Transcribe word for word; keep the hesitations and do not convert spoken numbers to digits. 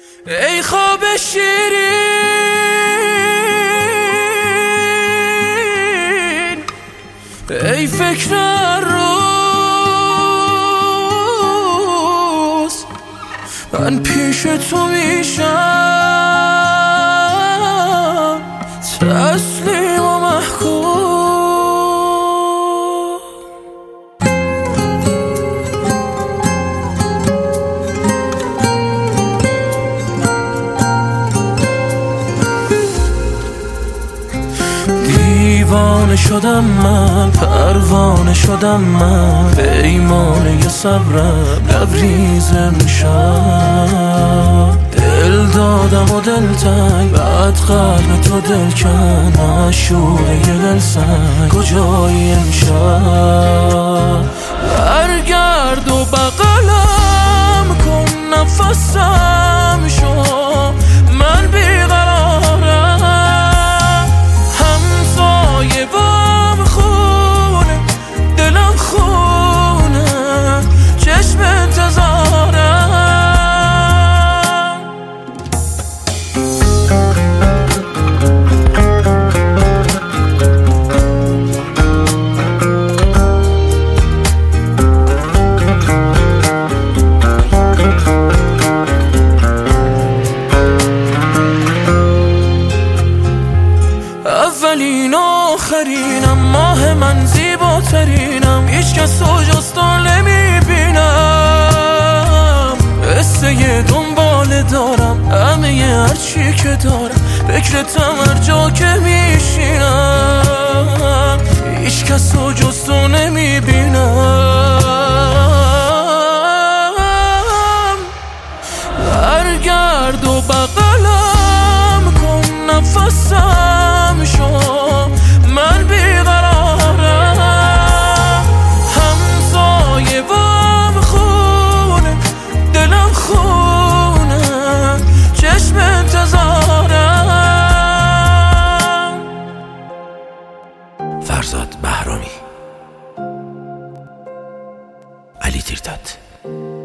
ای خواب شیرین، ای فکر روز، من پیش تو میشم تسلیم و محکوم. دیوانه شدم من، پروانه شدم من، پیمانه صبرم لبریز امشب. دل دادم و دل تنگ، بعد قلب تو دل کن، معشوقه یه دل سنگ کجایی امشب؟ برگرد و بغلم کن، نفسم شو، من بیقرارم، همسایه بام خونه، دلم خونه، چشم انتظارم. اولین آخرینم، ماه من زیباترینم، هیچ کس رو جز تو نمیبینم. قصه دنباله دارم، همه هرچی که دارم، فکرتم هر جا که میشینم، هیچ کس رو جز تو نمیبینم. برگرد و بغلم کن، نفسم شو، من بیقرارم، همسایه بام خونه، دلم خونه، چشم انتظارم. فرزاد بهرامی، علی تیرتات.